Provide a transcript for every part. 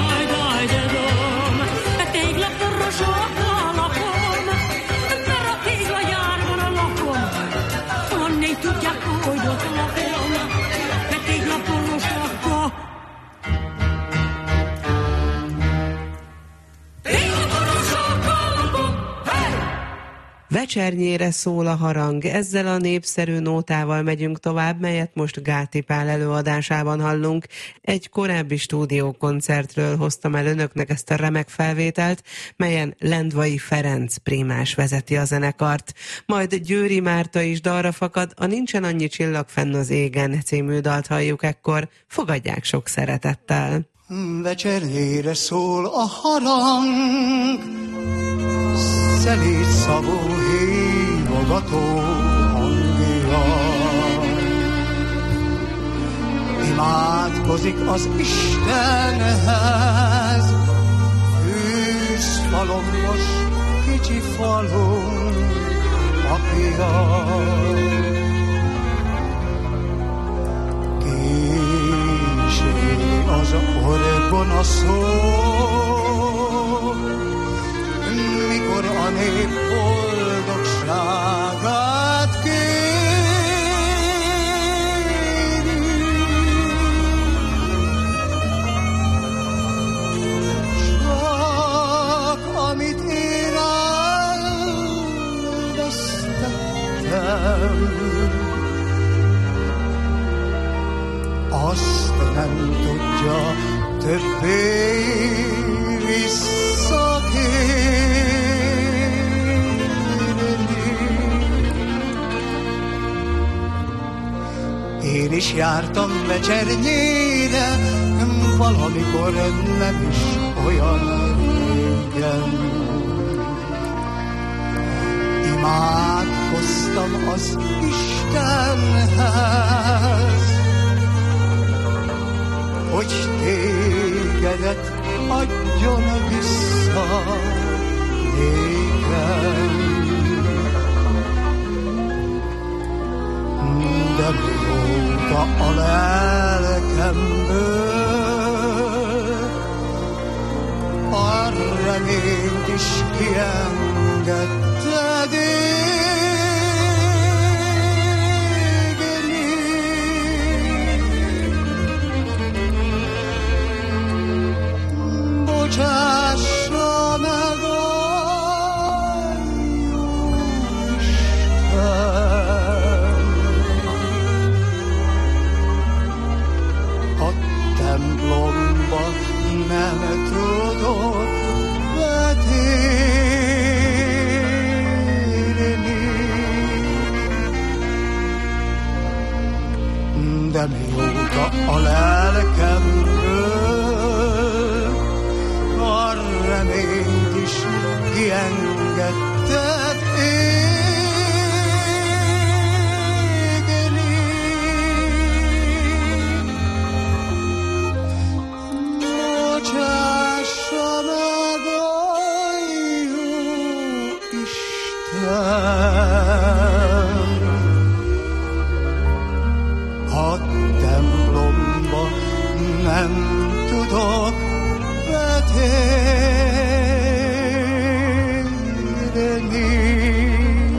Vecsernyére szól a harang. Ezzel a népszerű nótával megyünk tovább, melyet most Gáti Pál előadásában hallunk. Egy korábbi stúdiókoncertről hoztam el önöknek ezt a remek felvételt, melyen Lendvai Ferenc prímás vezeti a zenekart. Majd Győri Márta is dalra fakad, a Nincsen annyi csillag fenn az égen című dalt halljuk ekkor. Fogadják sok szeretettel. Vecsernyére szól a harang, szelíd szavú hívom. hallgató hangja. Imádkozik az Istenhez, fűzfalomos kicsi falunk apja. Kíséri az orgona szó, mikor a nép boldogságát kéri. Csak amit én elvesztettem, azt nem tudja többé visszakérni. Én is jártam vecsernyére, valamikor nem is olyan régen. Imádkoztam az Istenhez, hogy tégedet adjon vissza nékem. De mióta a lelkemből a reményt is kiengedted égni, bocsássa meg a jó Isten. A templomba nem tudok betérni, de mióta a lelkemből a reményt is kiengedted égni, bocsássa meg a jó Isten. A templomba nem tudok betérni.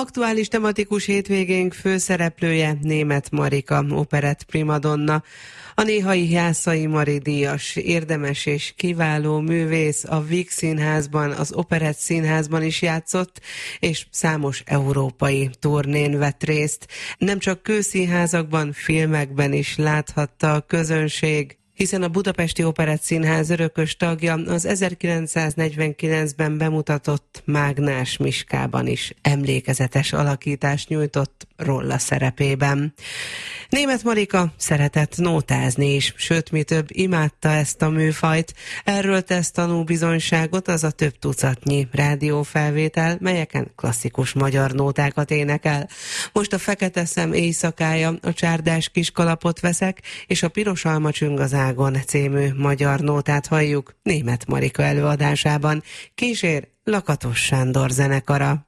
Aktuális tematikus hétvégénk főszereplője Németh Marika, operett primadonna. A néhai Jászai Mari díjas, érdemes és kiváló művész, a Víg Színházban, az Operett Színházban is játszott, és számos európai turnén vett részt. Nem csak kőszínházakban, filmekben is láthatta a közönség, hiszen a Budapesti Operett Színház örökös tagja, az 1949-ben bemutatott Mágnás Miskában is emlékezetes alakítást nyújtott Rolla szerepében. Németh Marika szeretett nótázni is, sőt, mi több, imádta ezt a műfajt. Erről tesz tanúbizonyságot az a több tucatnyi rádiófelvétel, melyeken klasszikus magyar nótákat énekel. Most a Fekete szem éjszakája, a Csárdás kiskalapot veszek, és a Piros alma csüng az ágon című magyar nótát halljuk Németh Marika előadásában. Kísér Lakatos Sándor zenekara.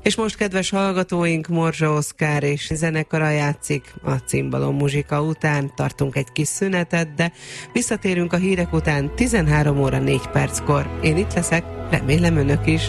És most, kedves hallgatóink, Morzsa Oszkár és zenekara játszik. A cimbalom muzsika után tartunk egy kis szünetet, de visszatérünk a hírek után 13 óra 4 perckor. Én itt leszek, remélem önök is.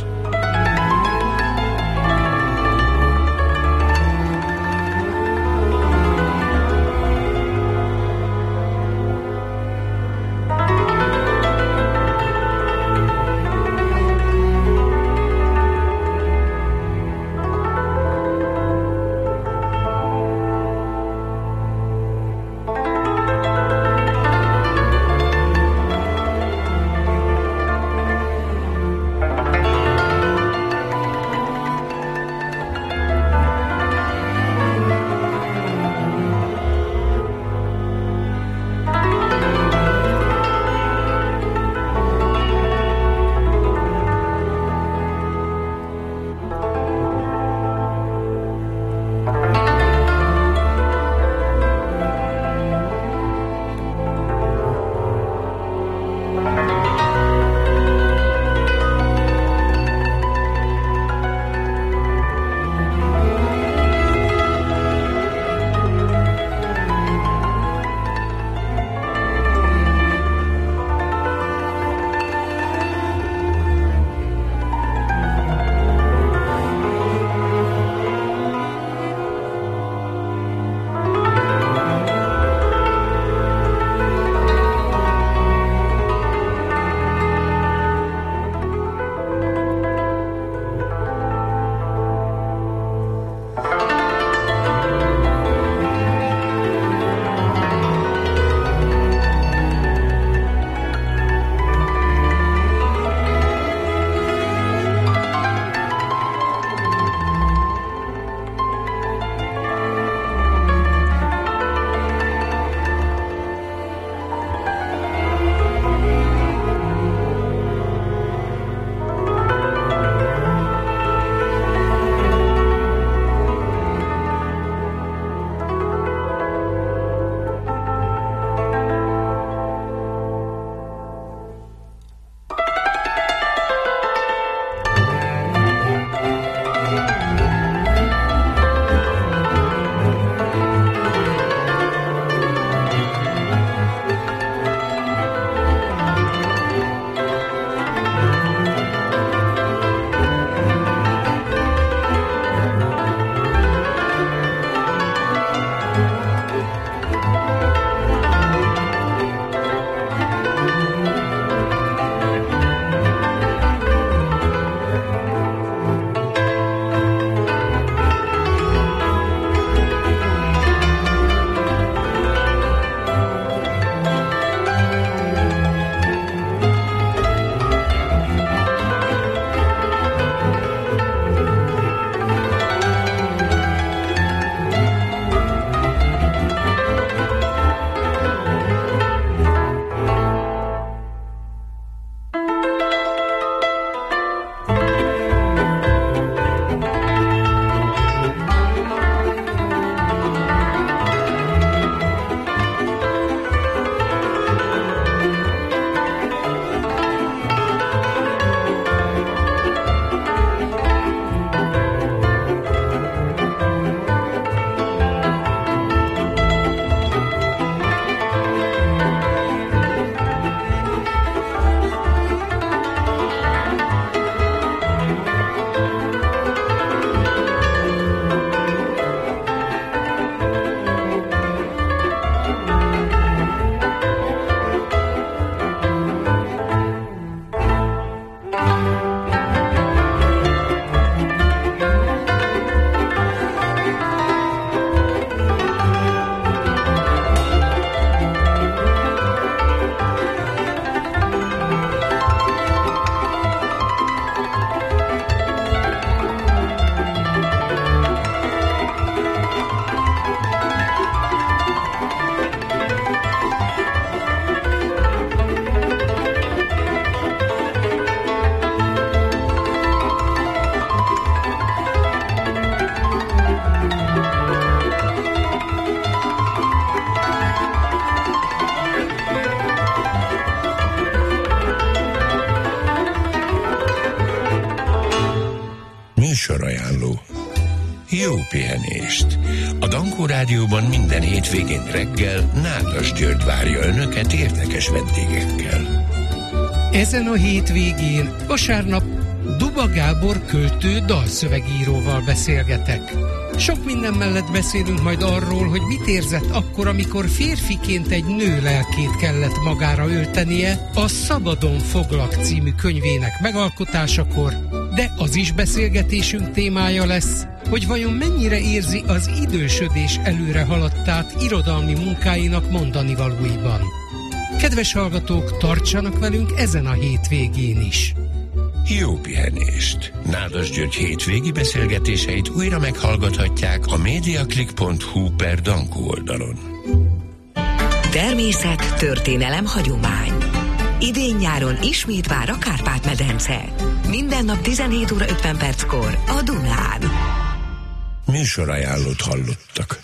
jó pihenést. A Dankó Rádióban minden hétvégén reggel Nádas György várja önöket érdekes vendégekkel. Ezen a hétvégén vasárnap Duba Gábor költő dalszövegíróval beszélgetek. Sok minden mellett beszélünk majd arról, hogy mit érzett akkor, amikor férfiként egy nő lelkét kellett magára öltenie a Szabadon foglak című könyvének megalkotásakor, de az is beszélgetésünk témája lesz, hogy vajon mennyire érzi az idősödés előre haladtát irodalmi munkáinak mondanivalóiban. Kedves hallgatók, tartsanak velünk ezen a hétvégén is! Jó pihenést! Nádas György hétvégi beszélgetéseit újra meghallgathatják a mediaclick.hu/Dankó oldalon. Természet, történelem, hagyomány. Idén-nyáron ismét vár a Kárpát-medence. Minden nap 17 óra 50 perckor a Dunán. Műsorajánlót hallottak.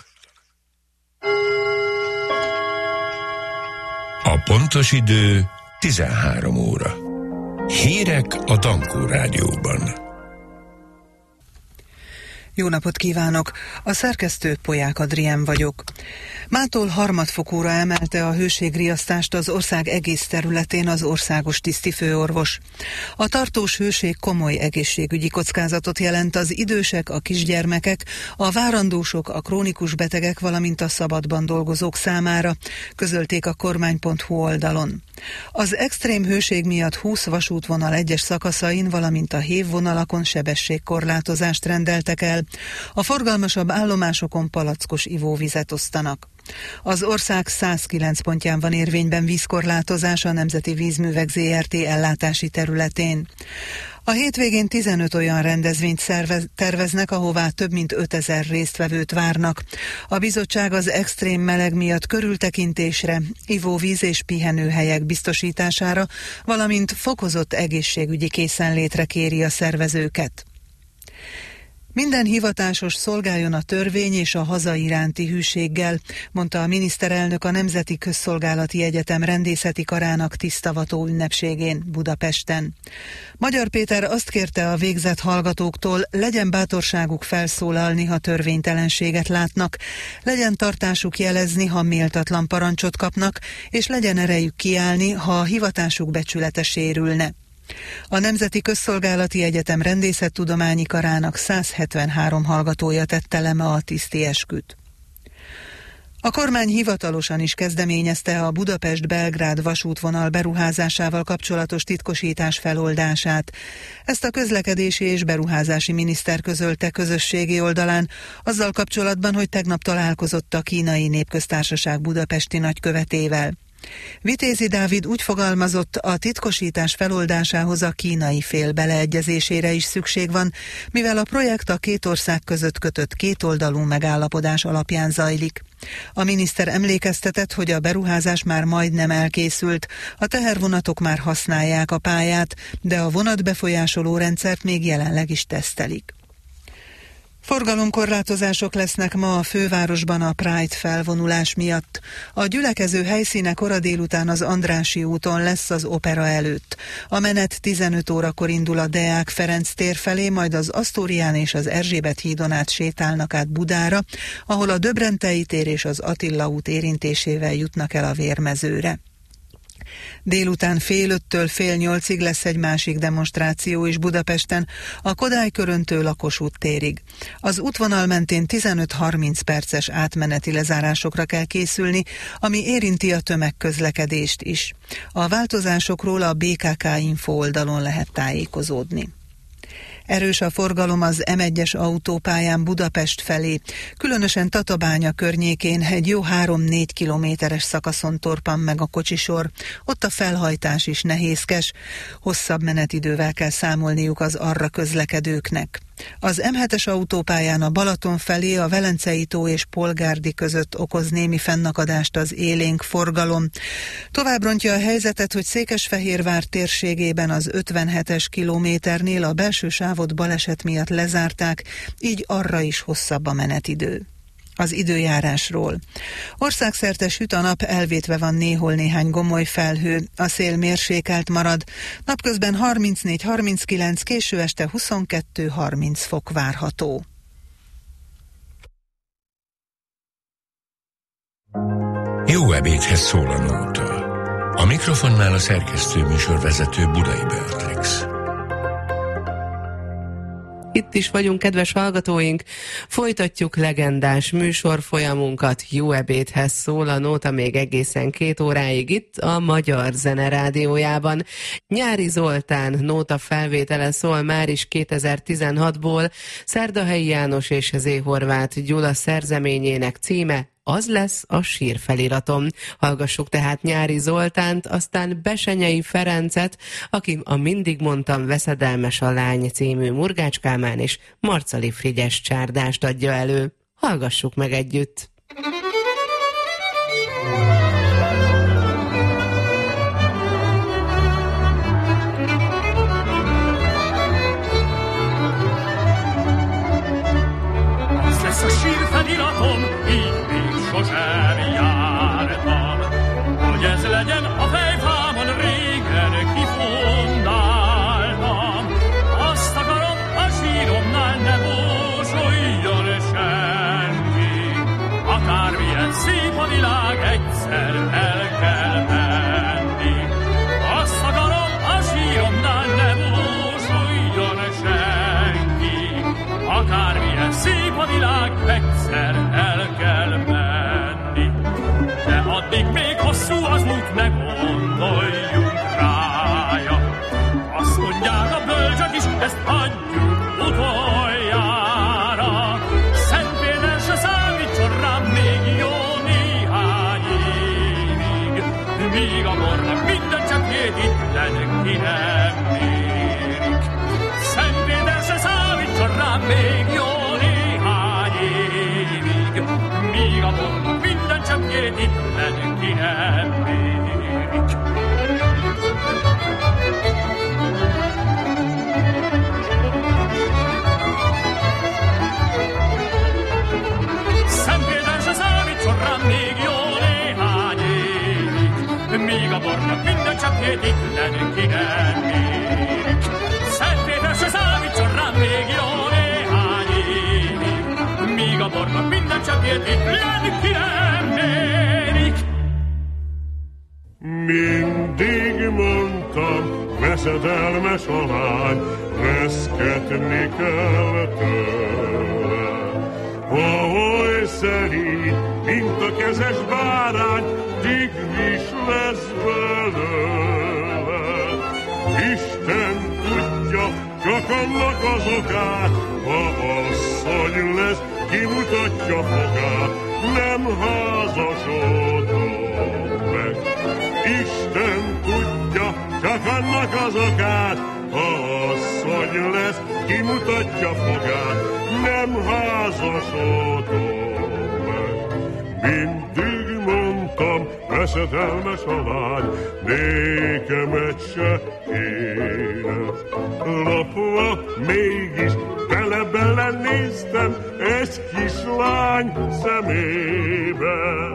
A pontos idő 13 óra. Hírek a Dankó Rádióban. Jó napot kívánok! A szerkesztő Polyák Adrián vagyok. Mától harmadfokúra emelte a hőségriasztást az ország egész területén az országos tisztifőorvos. A tartós hőség komoly egészségügyi kockázatot jelent az idősek, a kisgyermekek, a várandósok, a krónikus betegek, valamint a szabadban dolgozók számára, közölték a kormány.hu oldalon. Az extrém hőség miatt 20 vasútvonal egyes szakaszain, valamint a hévvonalakon sebességkorlátozást rendeltek el. A forgalmasabb állomásokon palackos ivóvizet osztanak. Az ország 109 pontján van érvényben vízkorlátozás a Nemzeti Vízművek Zrt. Ellátási területén. A hétvégén 15 olyan rendezvényt terveznek, ahová több mint 5000 résztvevőt várnak. A bizottság az extrém meleg miatt körültekintésre, ivóvíz és pihenőhelyek biztosítására, valamint fokozott egészségügyi készenlétre kéri a szervezőket. Minden hivatásos szolgáljon a törvény és a haza iránti hűséggel, mondta a miniszterelnök a Nemzeti Közszolgálati Egyetem rendészeti karának tisztavató ünnepségén Budapesten. Magyar Péter azt kérte a végzett hallgatóktól, legyen bátorságuk felszólalni, ha törvénytelenséget látnak, legyen tartásuk jelezni, ha méltatlan parancsot kapnak, és legyen erejük kiállni, ha a hivatásuk becsülete sérülne. A Nemzeti Közszolgálati Egyetem rendészettudományi karának 173 hallgatója tette le ma a tiszti esküt. A kormány hivatalosan is kezdeményezte a Budapest-Belgrád vasútvonal beruházásával kapcsolatos titkosítás feloldását. Ezt a közlekedési és beruházási miniszter közölte közösségi oldalán, azzal kapcsolatban, hogy tegnap találkozott a Kínai Népköztársaság budapesti nagykövetével. Vitézi Dávid úgy fogalmazott, a titkosítás feloldásához a kínai fél beleegyezésére is szükség van, mivel a projekt a két ország között kötött kétoldalú megállapodás alapján zajlik. A miniszter emlékeztetett, hogy a beruházás már majdnem elkészült, a tehervonatok már használják a pályát, de a vonatbefolyásoló rendszert még jelenleg is tesztelik. Forgalomkorlátozások lesznek ma a fővárosban a Pride felvonulás miatt. A gyülekező helyszíne kora délután az Andrássy úton lesz az opera előtt. A menet 15 órakor indul a Deák Ferenc tér felé, majd az Asztórián és az Erzsébet hídon át sétálnak át Budára, ahol a Döbrentei tér és az Attila út érintésével jutnak el a Vérmezőre. Délután 7:30-től 7:30 lesz egy másik demonstráció is Budapesten, a Kodály köröntől a Kossuth térig. Az útvonal mentén 15-30 perces átmeneti lezárásokra kell készülni, ami érinti a tömegközlekedést is. A változásokról a BKK Info oldalon lehet tájékozódni. Erős a forgalom az M1-es autópályán Budapest felé, különösen Tatabánya környékén egy jó 3-4 kilométeres szakaszon torpan meg a kocsisor, ott a felhajtás is nehézkes, hosszabb menetidővel kell számolniuk az arra közlekedőknek. Az M7-es autópályán a Balaton felé a Velencei tó és Polgárdi között okoz némi fennakadást az élénk forgalom. Tovább rontja a helyzetet, hogy Székesfehérvár térségében az 57-es kilométernél a belső sávot baleset miatt lezárták, így arra is hosszabb a menetidő. Az időjárásról. Országszerte süt a nap, elvétve van néhol néhány gomoly felhő, a szél mérsékelt marad, napközben 34-39, késő este 22-30 fok várható. Jó ebédhez szól a nóta. A mikrofonnál a szerkesztő műsorvezető Budai Beatrix. Itt is vagyunk, kedves hallgatóink, folytatjuk legendás műsorfolyamunkat, Jó ebédhez szól a nóta még egészen 2 óráig itt a Magyar Zene Rádiójában. Nyári Zoltán nóta felvétele szól már is 2016-ból, Szerdahelyi János és Z. Horváth Gyula szerzeményének címe Az lesz a sírfeliratom. Hallgassuk tehát Nyári Zoltánt, aztán Besenyei Ferencet, aki a Mindig mondtam veszedelmes a lány című Murgács Kálmán és Marcali Frigyes csárdást adja elő. Hallgassuk meg együtt! Az lesz a sírfeliratom, így még sosem jártam, hogy ez legyen a fejfámon, régen kifondáltam. Azt akarom, a síromnál ne bósoljon senki, akármilyen szép a világ, egyszer el kell menni. Azt akarom, a síromnál ne bósoljon senki, akármilyen szép a világ, egyszer el kell menni. De addig még hosszú az út, ne gondoljunk rája. Azt mondják a bölcsök is, ezt adjuk utoljára. Szent Péter se számítson rám még jó néhány évig, míg a mornak minden cseppjét itten ki nem mérik. Szent Péter se számítson rám még jó néhány évig, míg a mornak minden cseppjét itten ki nem mérik. Szent Péter se számítson rám még jó néhány évig, míg a bornak minden cseppjét itten ki nem mérik. Szent Péter se számítson rám még jó néhány évig, míg a bornak minden cseppjét itten ki nem mérik. Mindig mondtam, veszedelmes a lány, reszketni kell tőle. Ahogy szerint, mint a kezes bárány, tigris lesz belőle. Isten tudja, csak annak az okát, ha asszony lesz, kimutatja fogát, nem házasodom meg. Isten tudja, csak annak az okát, ha asszony lesz, kimutatja fogát, nem házasodom meg. Mindig mondtam, veszedelmes a lány, nékemet se kéne. Lopva mégis bele-bele néztem egy kislány szemébe.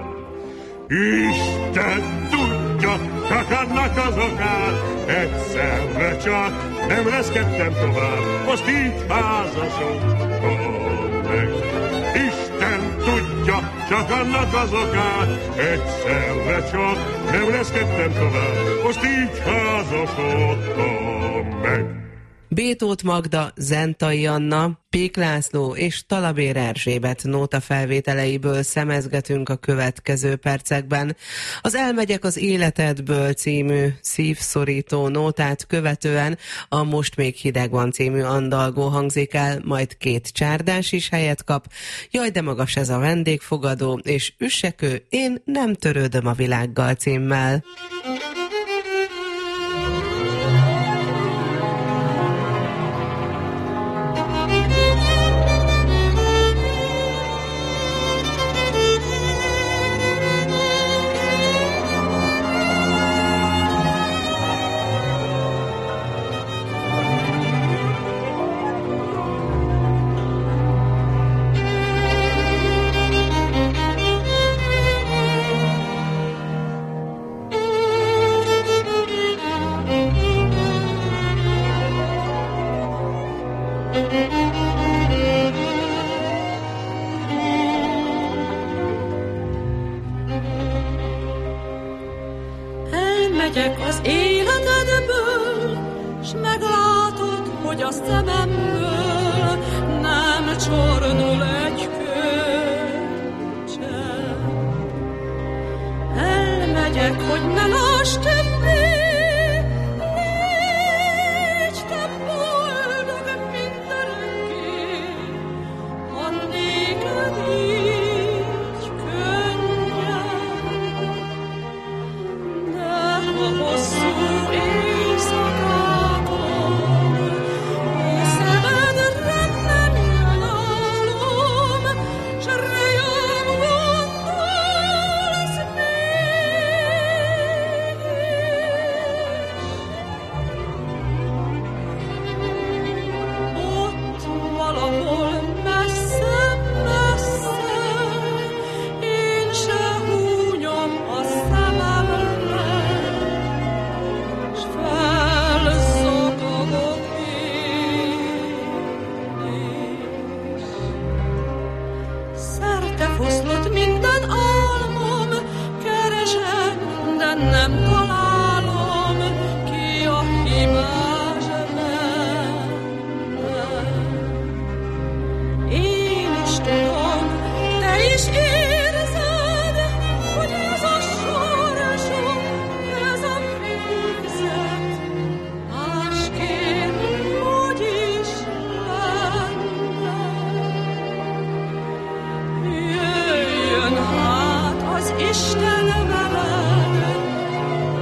Isten tudja, csak annak az okát, egyszerre csak nem reszkedtem tovább, most így házasodtam meg. Isten tudja, csak annak az okát, egyszerre csak nem reszkedtem tovább, most így házasodtam meg. Bétót Magda, Zentai Anna, Pék László és Talabér Erzsébet nóta felvételeiből szemezgetünk a következő percekben. Az Elmegyek az életedből című szívszorító nótát követően a Most még hideg van című andalgó hangzik el, majd 2 csárdás is helyet kap. Jaj, de magas ez a vendégfogadó, és Üssekő, én nem törődöm a világgal címmel. Elmegyek az életedből, s meglátod, hogy a szememből nem csordul egy köcse. Elmegyek, hogy ne láss többé, légy te boldog mindörökké, ha néked így könnyen. De ha hosszú éjszakákon szemedre nem jön álom, s rejön gondolsz mégis. Ott valahol messze-messze én se húnyom a szememre, s felzokogok én is. Szerte foszlott minden álmom, keresem, de nem találom, ki a hibás benne. Én is tudom, te is érzed, hogy ez a sorsom, ez a végzet, másképp hogy is lenne. Jöjjön hát az Isten veled,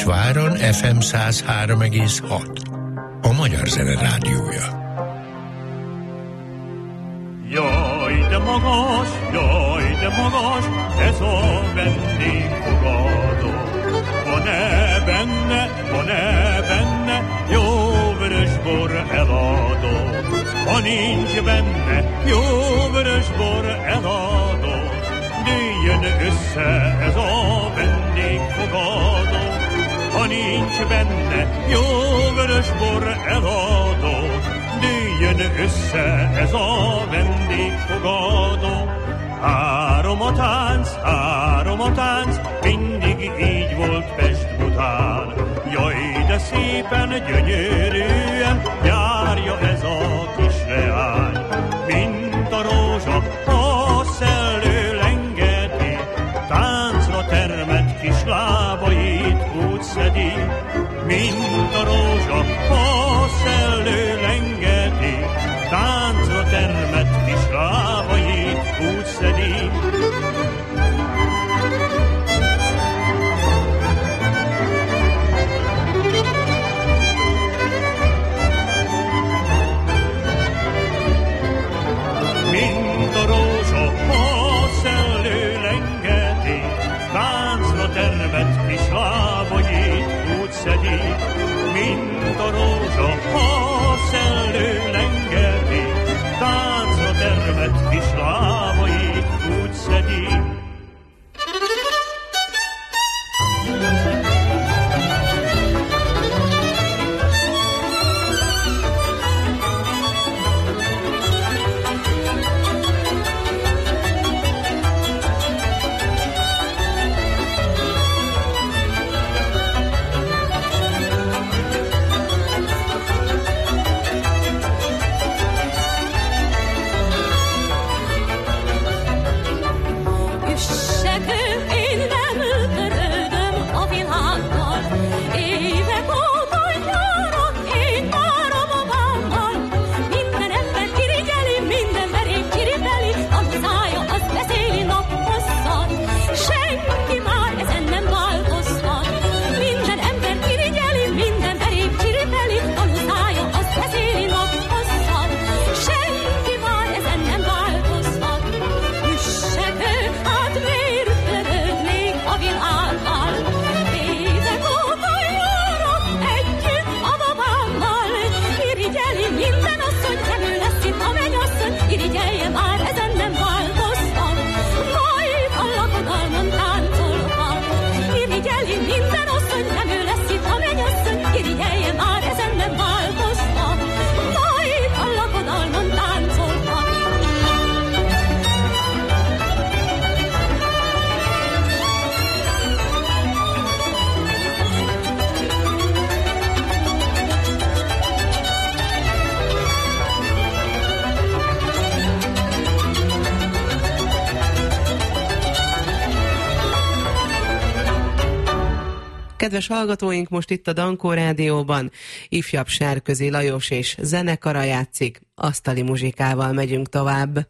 Kaposváron FM 103,6. A Magyar Zene Rádiója. Jaj, de magas, ez a vendégfogadó. Van-e benne, jó vörösbor eladó. Ha nincs benne, jó vörösbor eladó, nőjön össze ez a vendégfogadó. Ha nincs benne, jó vörösbor eladó, nőjön össze ez a vendégfogadó. Három a tánc, mindig így volt Pest-Budán. Jaj, de szépen, gyönyörűen járja ez a kis leány. Mint a rózsa, a szellő lengeti, táncra termett kis lábait úgy szedi. Mint a rózsa, a szellő lengeti, táncra termett kis lábait úgy szedi. Mint a rózsa, a szellő lengeti, táncra termett kis lábait úgy szedi. Mint a rózsa, a szellő lengeti, táncra termett kis lábait úgy szedi. Kedves hallgatóink, most itt a Dankó Rádióban ifjabb Sárközi Lajos és zenekara játszik, asztali muzsikával megyünk tovább.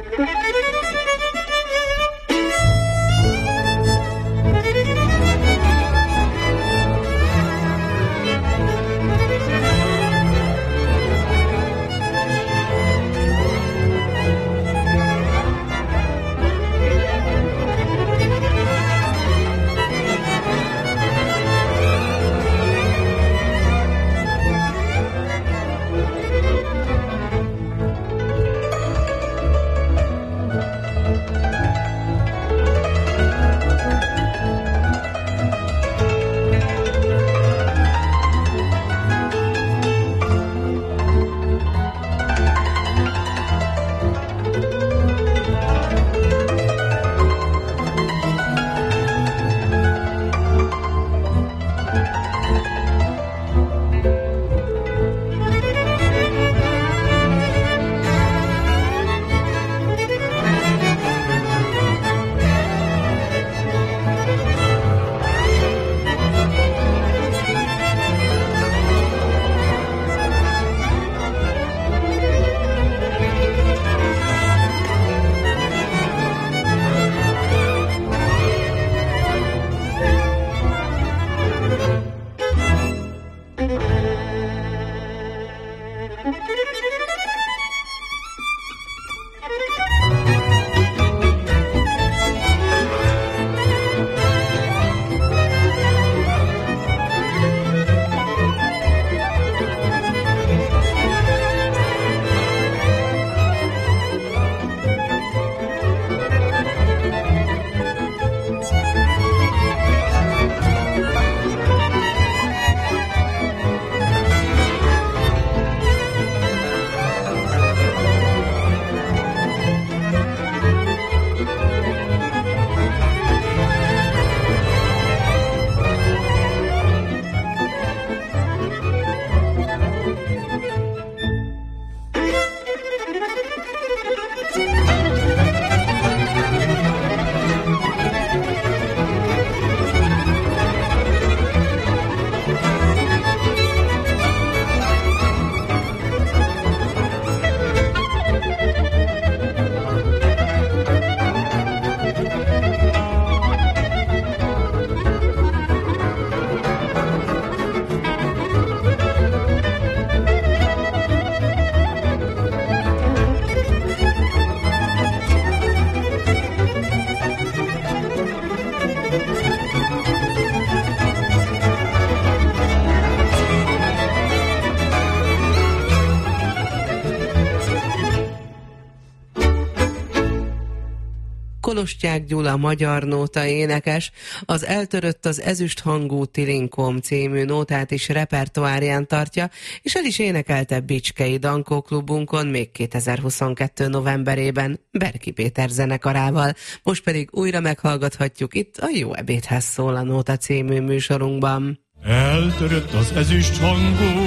Kolostyák Gyula magyar nóta énekes, az Eltörött az ezüst hangú Tilinkom című nótát is repertoárján tartja, és el is énekelte Bicskei Dankó klubunkon még 2022. novemberében Berki Péter zenekarával. Most pedig újra meghallgathatjuk itt a Jó ebédhez szól a nóta című műsorunkban. Eltörött az ezüst hangú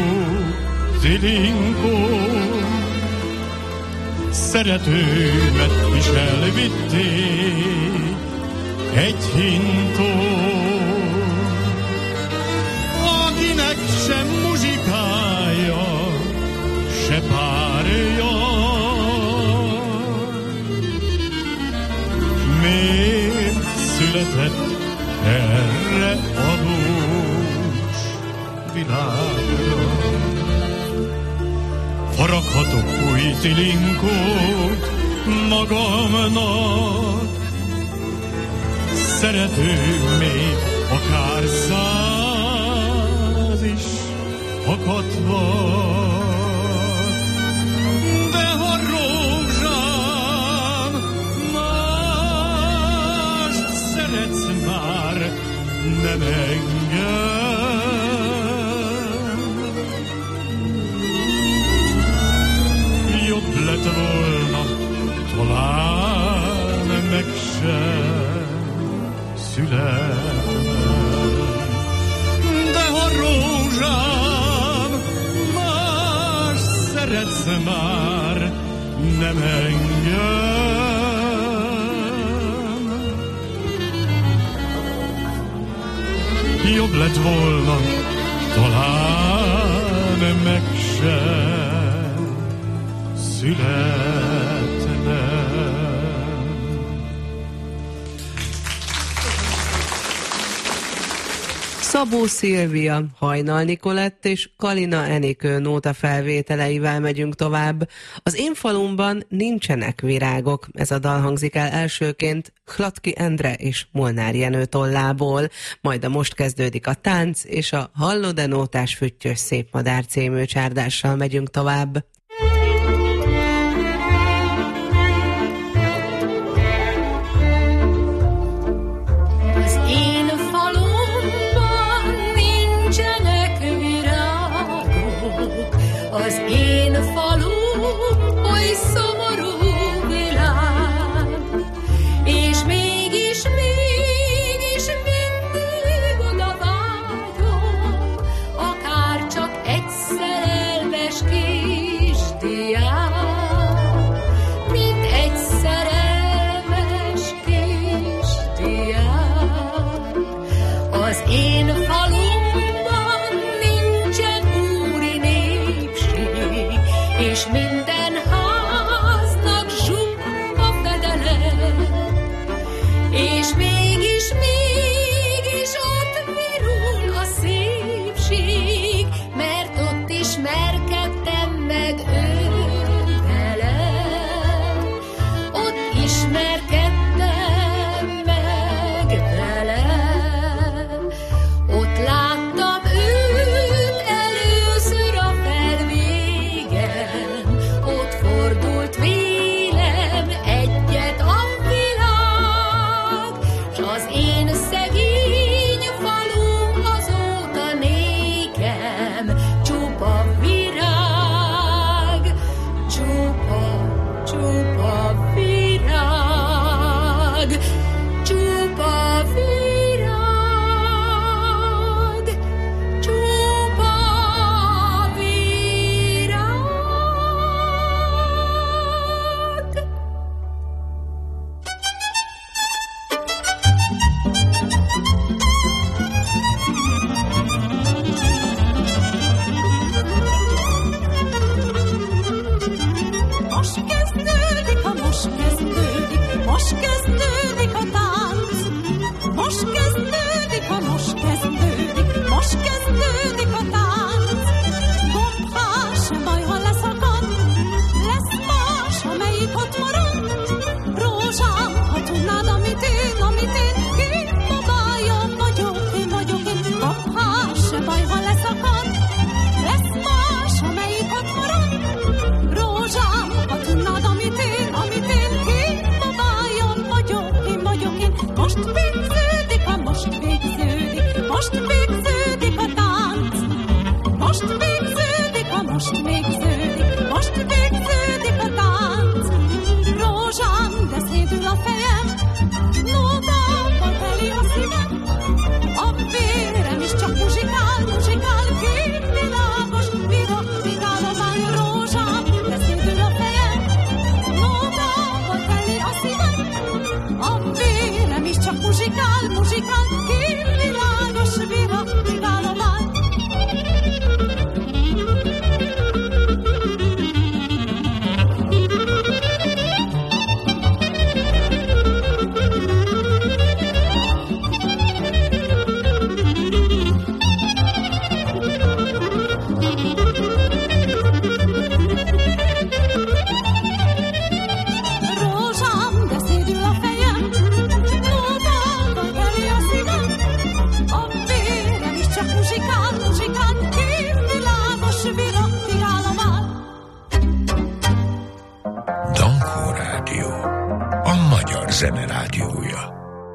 Tilinkom, szeretőmet is elvitték egy hintón, akinek sem muzsikája, se párja. Miért született erre a bús világra? Faraghatok új tilinkót magamnak, szeretőm még akár 100 is akadva. De ha rózsám, mást szeretsz már, nem engem. Jobb lett volna, talán meg sem születnem. De ha rózsám, más szeretsz már, nem engem. Jobb lett volna, talán meg sem születnem. Szabó Szilvia, Hajnal Nikolett és Kalina Enikő nóta felvételeivel megyünk tovább. Az én falumban nincsenek virágok. Ez a dal hangzik el elsőként Hladky Endre és Molnár Jenő tollából, majd a Most kezdődik a tánc, és a Hallod-e nótás füttyös szép madár című csárdással megyünk tovább. Az én falum oly szomorú világ, és mégis mindig oda vágyom, akár csak egy szerelmes kisdiák, mint egy szerelmes kisdiák. Az én falum és minden háznak zsumba fedele, és mégis ott virul a szépség, mert ott ismerkedtem meg vele, ott ismerkedtem meg vele, ott láttam őt először a felvégen, ott fordult vélem egyet a világ, s az én szegény falum azóta nékem csupa virág, csupa virág, csupa virág, csupa virág. Most kezdődik a tánc, most kezdődik a tánc. Gombhás, baj, ha leszakad, lesz más, amelyik ott marad. Rózsám, ha tudnád, amit én, én babája vagyok én. Gombhás, baj, ha leszakad, lesz más, amelyik ott marad. Rózsám, ha tudnád, amit én, most végződik a tánc. Most végződik a tánc. Rózsám, de szédül a fejem, nótával teli a szívem. A vérem is csak muzsikál, két világos virálomány. Rózsám, de szédül a fejem, nótával teli a szívem. A vérem is csak muzsikál, két világos virálomány. Rózsám, de szédül a fejem, nótával teli a szívem. A vérem is csak muzsikál, két világos virálomány. Dankó Rádió, a magyar zene rádiója.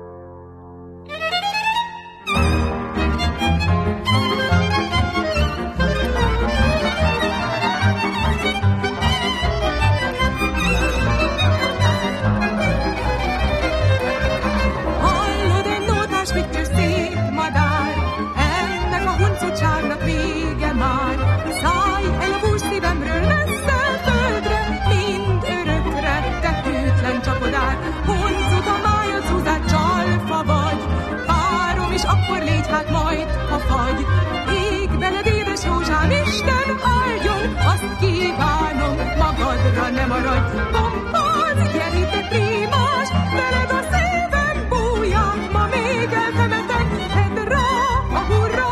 Hallod egy nótás füttyös szép madár, ennek a huncutságnak vége már. Szállj el a bús szívemről messze földre, mind örökre, te hűtlen csapodár. Huncut a májat húzát, csalfa vagy, párom is akkor légy hát majd, ha fagy. Ég beled édes rózsám, Isten áldjon, azt kívánom, magadra ne maradj. Bombáz, gyere te prímás, veled a szívem bújját, ma még eltemetek, tedd rá a hurra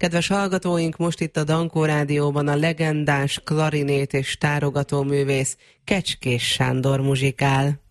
Kedves hallgatóink, most itt a Dankó Rádióban a legendás klarinét és tárogatóművész Kecskés Sándor muzsikál.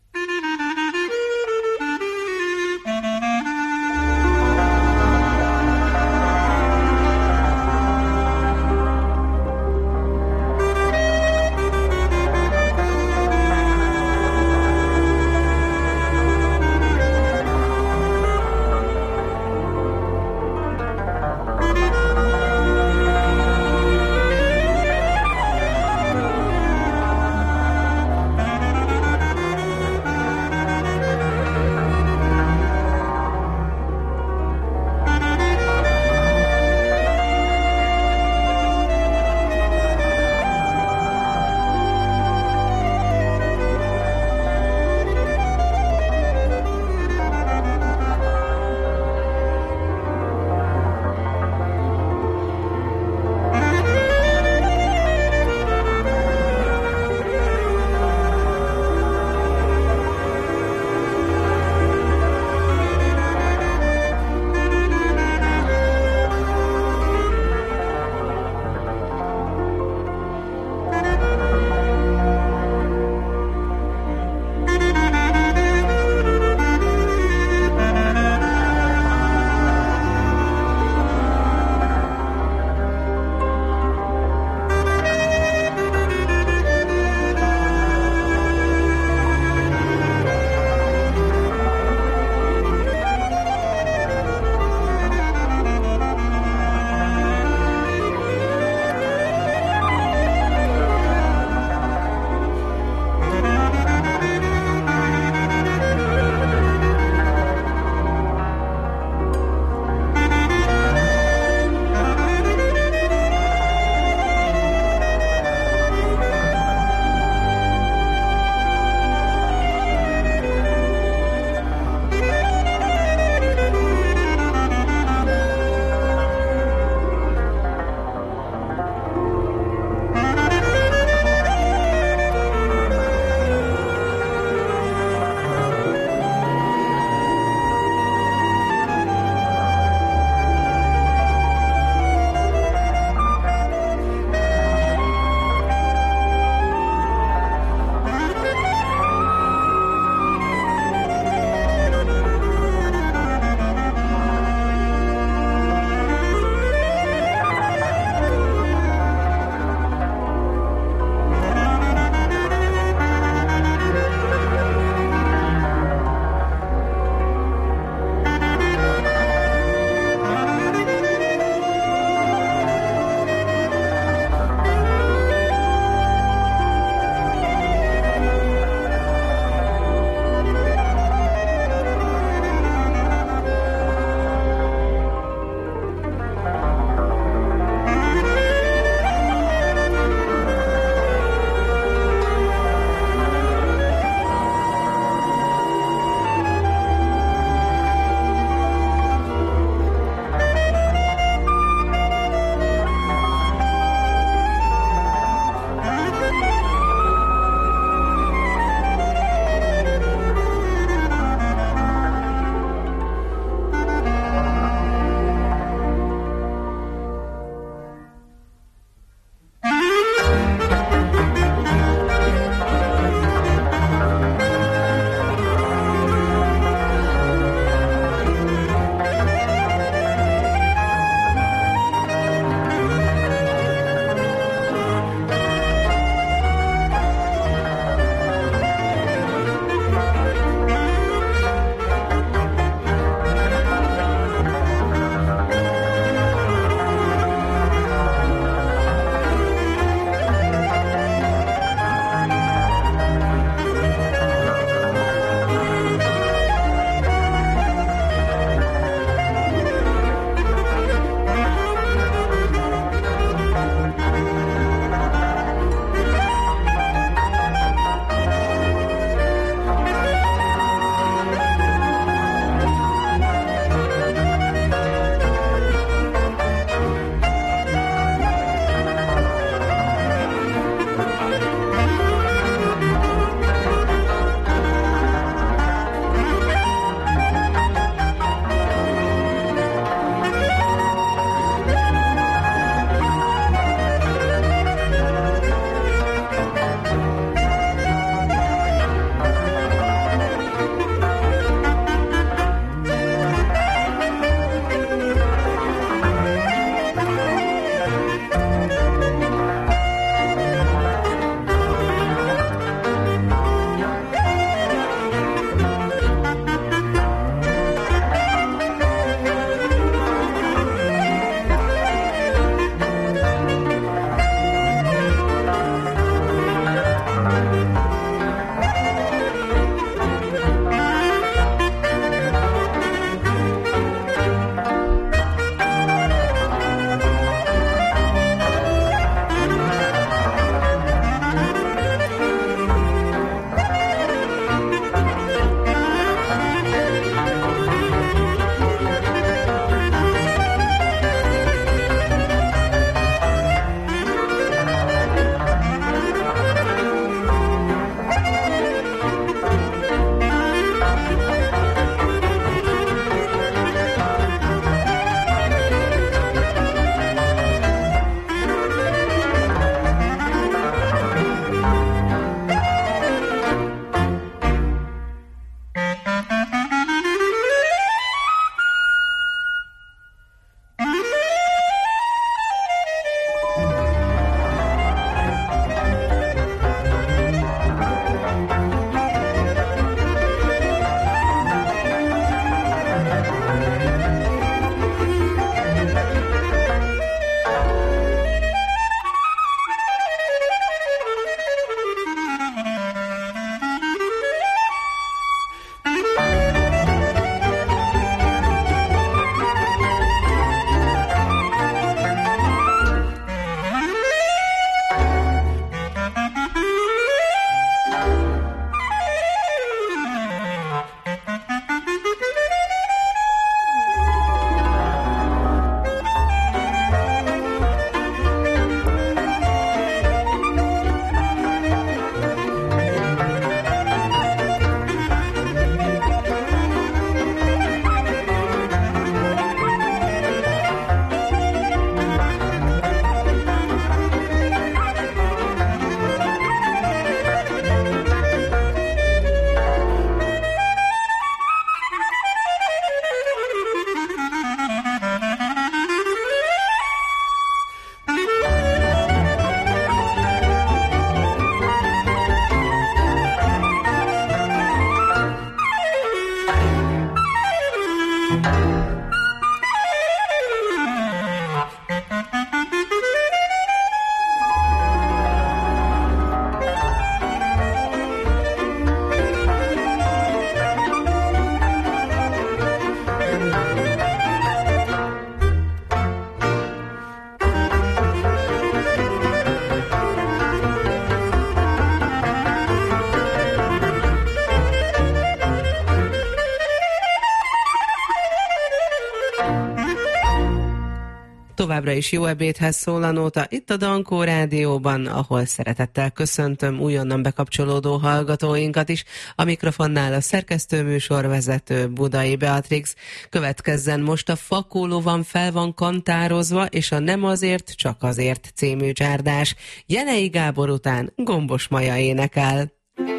továbbra is jó ebédhez szól a nóta itt a Dankó Rádióban, ahol szeretettel köszöntöm újonnan bekapcsolódó hallgatóinkat is. A mikrofonnál a szerkesztőműsorvezető Budai Beatrix. Következzen most a Fakólovan fel van kantározva, és a Nem azért, csak azért című csárdás. Jenei Gábor után Gombos Maja énekel.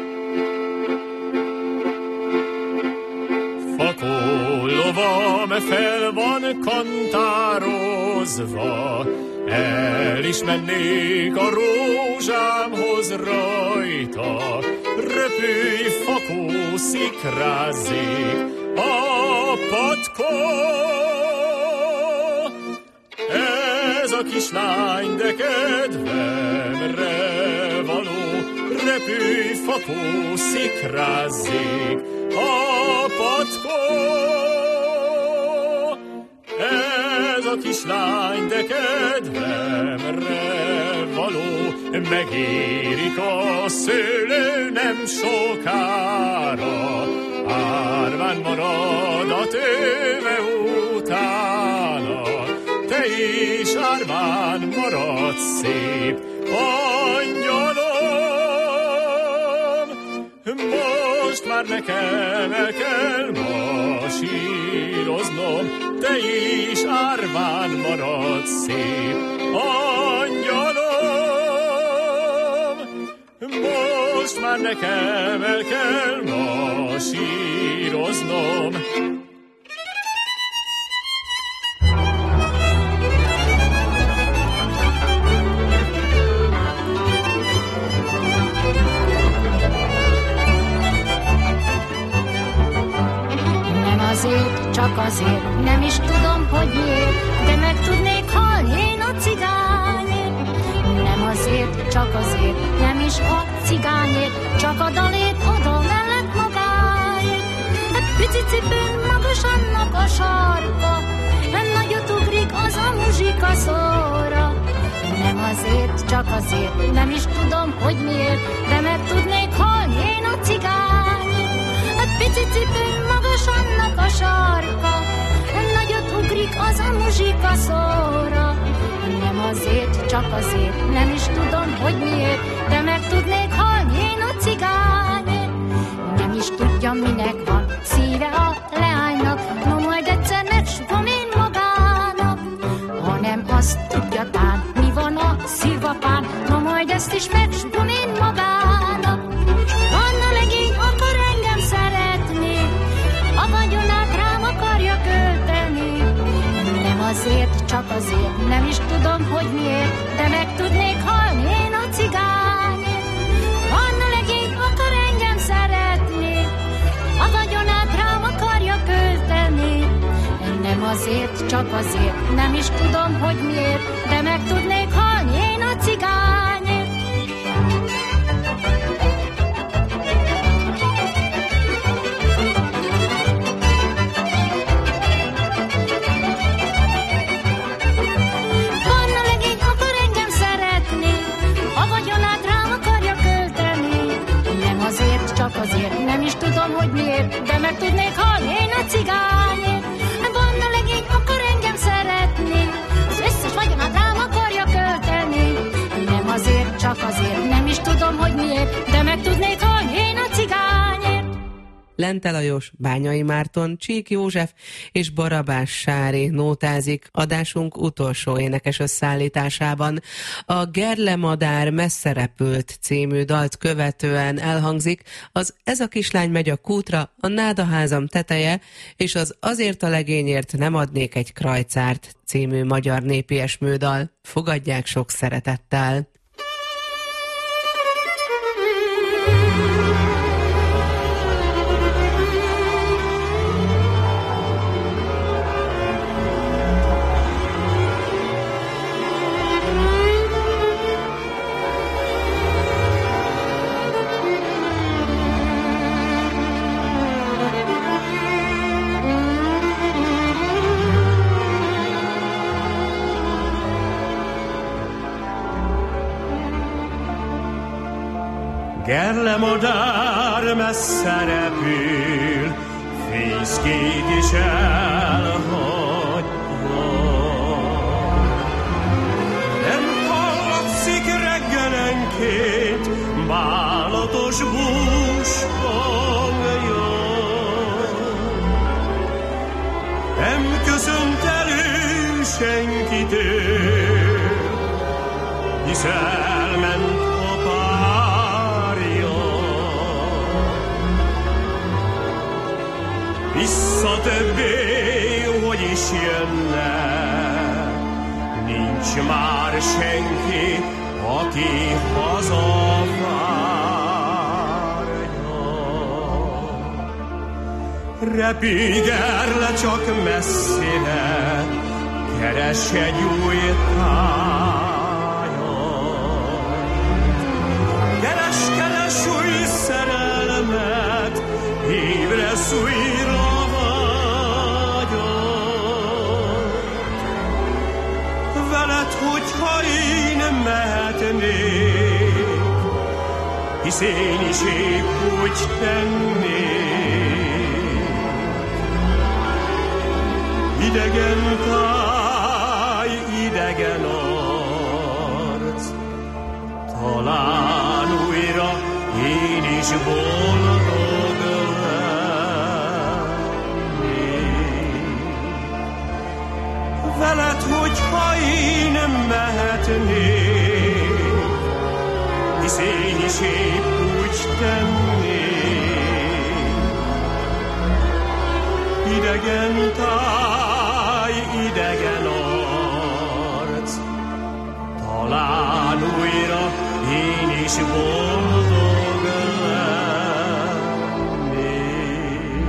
Fakólovam fel van kantározva, el is mennék a rózsámhoz rajta. Röpülj, fakó, szikrázzék a patkó. Ez a kislány, de kedvemre való. Röpülj, fakó, szikrázzék a patkó. Ez a kislány, de kedvemre való. Megérik a szőlő nem sokára, árván marad a tőve utána. Te is árván maradsz szép angyalom. Most már nekem el kell masíroznom, te is árván maradsz szép angyalom. Most már nekem el kell masíroznom. Azért, csak azért, nem is tudom, hogy miért, de meg tudnék halni én a cigányért. Nem azért, csak azért, nem is a cigányért, csak a dalét oda mellett magáért. Egy pici cipőn magas annak a sarka, nagyot ugrik az a muzsika szóra. Nem azért, csak azért, nem is tudom, hogy miért, de meg tudnék halni én a cigányért. Egy pici cipőn magas annak a sarka, nagyot ugrik az a muzsika szóra. Nem azért, csak azért, nem is tudom, hogy miért, de meg tudnék halni én a cigányért. Nem is tudja, minek van szíve a leánynak, no majd egyszer megsugom én magának. Hanem azt tudja tán, mi van a szívapán, no majd ezt is megsugom én magának. Anna legény akar engem szeretni, a vagyonát rám akarja költeni. Nem azért, csak azért, nem is tudom, hogy miért, de meg tudnék halni én a cigányért. Anna legény akar engem szeretni, a vagyonát rám akarja költeni. Nem azért, csak azért, nem is tudom, hogy miért, de meg tudnék halni én a cigányért. Csak azért, nem is tudom, hogy miért, de meg tudnék halni én a cigányért. Barna legény akar engem szeretni, az összes vagyonát rám akarja költeni. Nem azért, csak azért, nem is tudom, hogy miért, de meg tudnék halni én a cigányért. Lente Lajos, Bányai Márton, Csík József és Barabás Sári nótázik adásunk utolsó énekes összeállításában. A Gerle madár messze repült című dalt követően elhangzik az Ez a kislány megy a kútra, a Nádaházam teteje, és az Azért a legényért nem adnék egy krajcárt című magyar népi esmődal. Fogadják sok szeretettel! Gerle madár messze repül, fészkét is elhagyja. két bálatos bús hangja. Nem köszönt elő senkitől, hisz elment a párja. Vissza többé, hogy is jönne, nincs már senki, aki hazavárja. Repülj le csak messzire, keres egy új tájat. Keres új szerelmet, ébresz újra vágyat. Veled, hogyha én mehetnék, hisz én is épp úgy tennék. Idegen táj, idegen arc, talán újra én is boldog lennék. Veled, hogyha én mehetnék, hisz én is épp úgy tennék. Idegen táj, idegen arc, talán újra én is boldog lennék.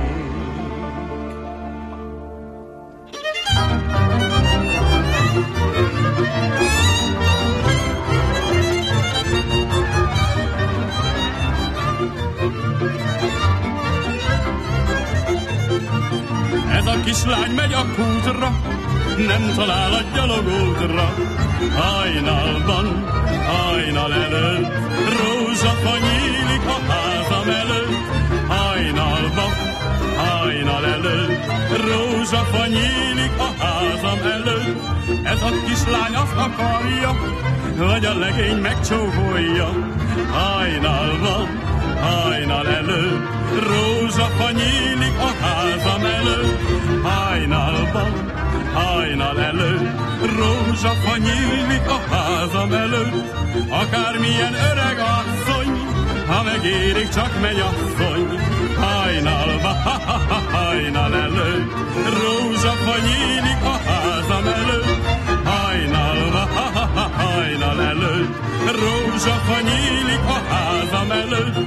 Ez a kislány megy a kútra, nem talál a gyalogútra. Hajnalban, hajnal előtt, rózsafa nyílik a házam előtt. Hajnalban, hajnal előtt, rózsafa nyílik a házam előtt. Ez a kislány azt akarja, hogy a legény megcsókolja. Hajnalban, hajnal előtt, rózsafa nyílik a házam előtt. Hajnalban, hajnal előtt, rózsafa nyílik a házam előtt. Akármilyen öreg asszony, ha megérik, csak mennyasszony. Hajnalban, hajnal előtt, rózsafa nyílik a házam előtt. Hajnalban, hajnal előtt, rózsafa nyílik a házam előtt.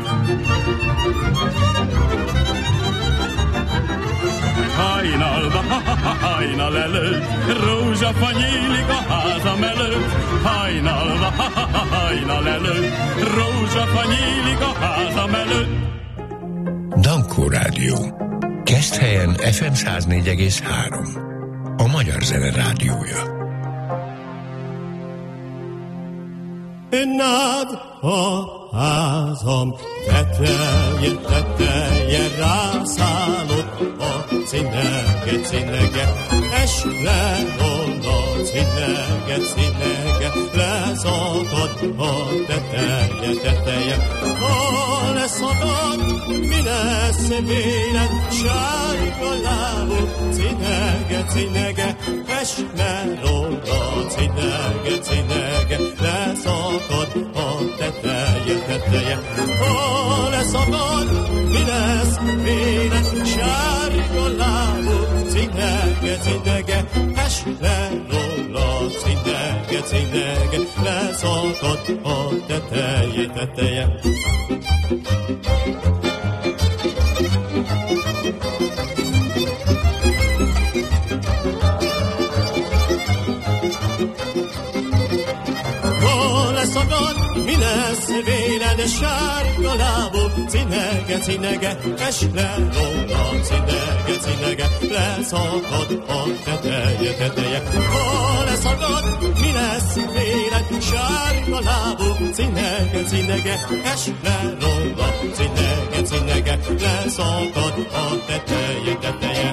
Hajnalba, hajnal előtt, rózsafa nyílik a házam előtt. Hajnalba, hajnal előtt, rózsafa nyílik a házam előtt. Dankó Rádió. Keszthelyen FM 104,3. A Magyar Zene Rádiója. Nád a házam teteje rászállott a cinege, es le róla cinege, leszakad a teteje. Ha leszakad, mi lesz véled, sárga lábú cinege, es le róla cinege, leszakad a teteje. Ha leszakad, mi lesz véled, sárga lábú cinege, es le róla cinege, leszakad a teteje. Leszakad, mi lesz véled, sárga lábú cinege, es le róla cinege, leszakad a teteje. Ha leszakad, mi lesz véled, sárga lábú cinege, es le róla cinege, leszakad a teteje.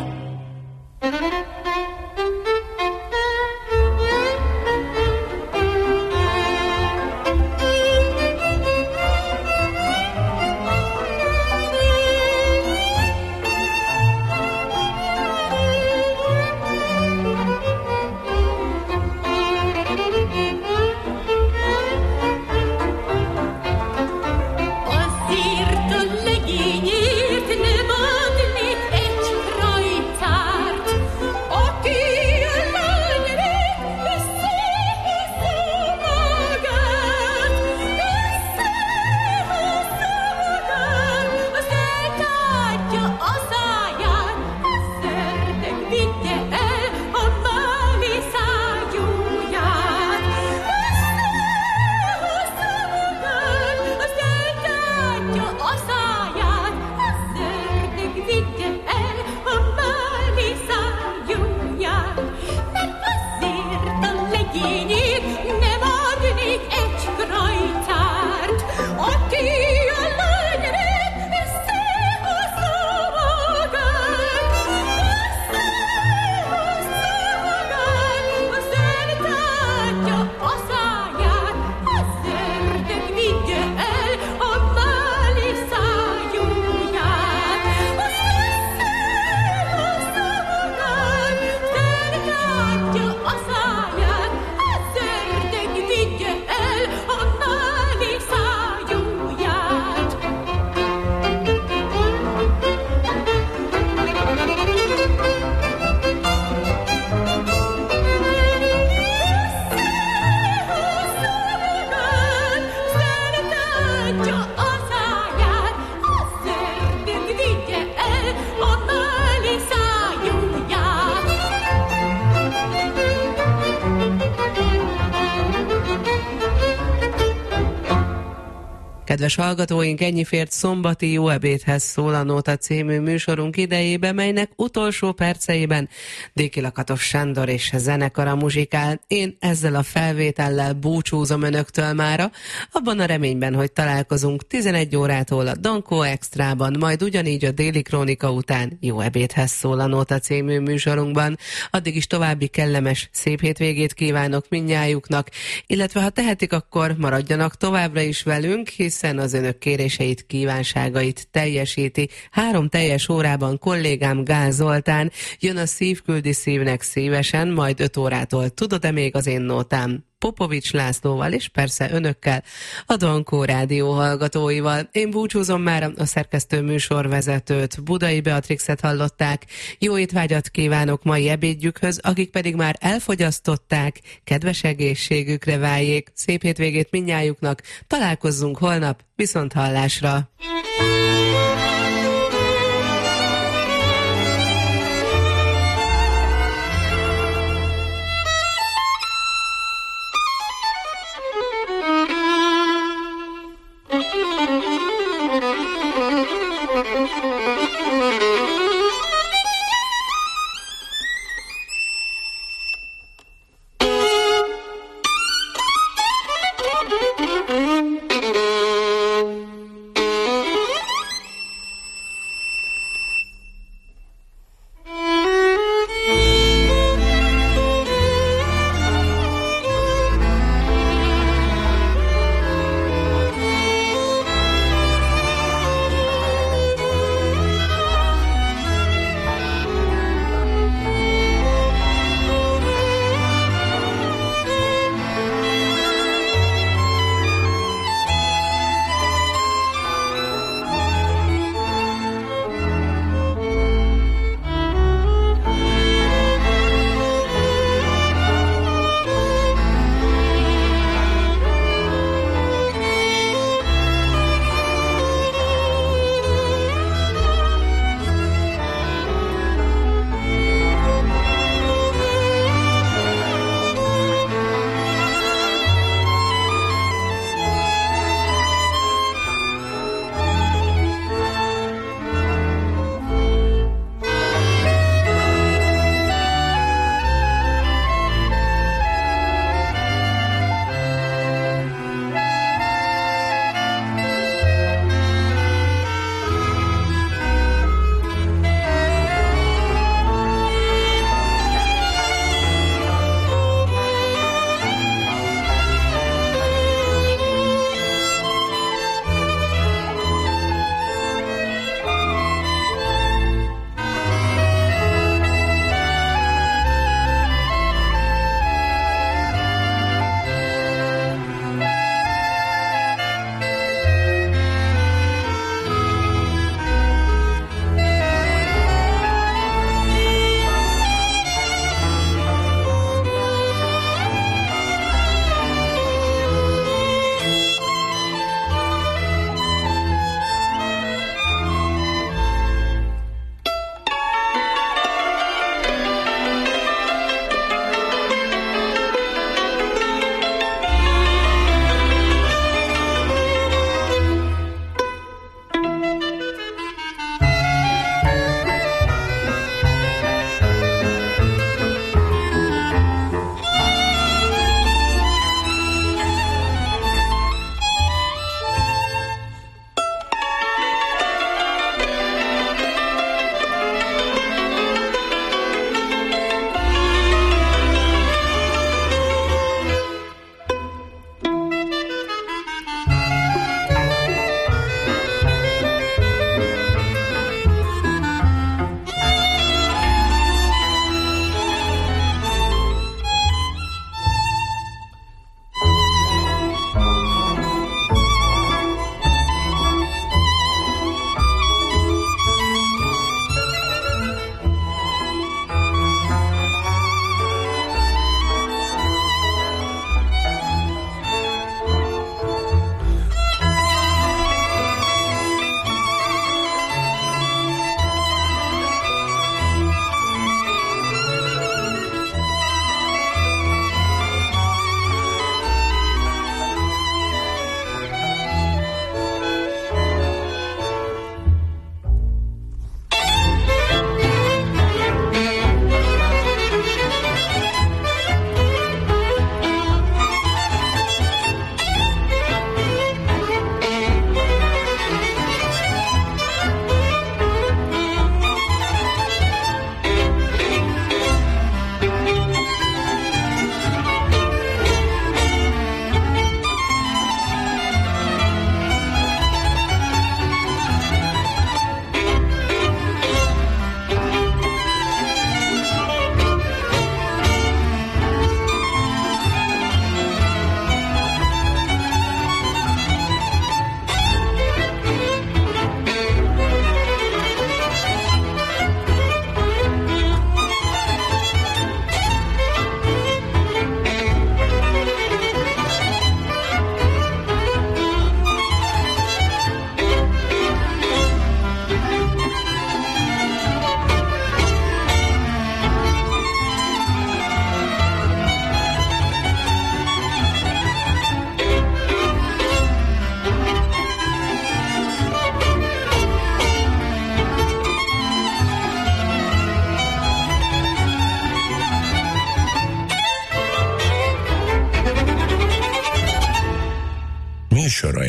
Kedves hallgatóink, ennyi fért szombati Jó ebédhez szól a Nóta című műsorunk idejébe, melynek utolsó perceiben Déki Lakatos Sándor és zenekara muzsikál. Én ezzel a felvétellel búcsúzom önöktől mára, abban a reményben, hogy találkozunk 11 órától a Dankó Extrában, majd ugyanígy a Déli Krónika után Jó ebédhez szól a Nóta című műsorunkban. Addig is további kellemes, szép hétvégét kívánok mindnyájuknak, illetve ha tehetik, akkor maradjanak továbbra is velünk, hiszen az önök kéréseit, kívánságait teljesíti. 3 teljes órában kollégám Gál Zoltán, jön a Szív küldi szívnek szívesen, majd 5 órától Tudod-e még az én nótám? Popovics Lászlóval, és persze önökkel, a Dankó Rádió hallgatóival. Én búcsúzom már, a szerkesztő műsorvezetőt, Budai Beatrixet hallották. Jó étvágyat kívánok mai ebédjükhöz, akik pedig már elfogyasztották, kedves egészségükre váljék. Szép hétvégét mindnyájuknak, találkozzunk holnap, viszonthallásra!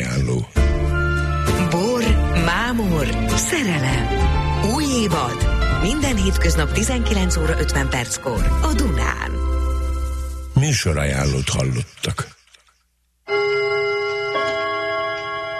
ajánló. Bor, mámor, szerelem. Új évad. Minden hétköznap 19 óra 50 perckor a Dunán. Műsorajánlót hallottak.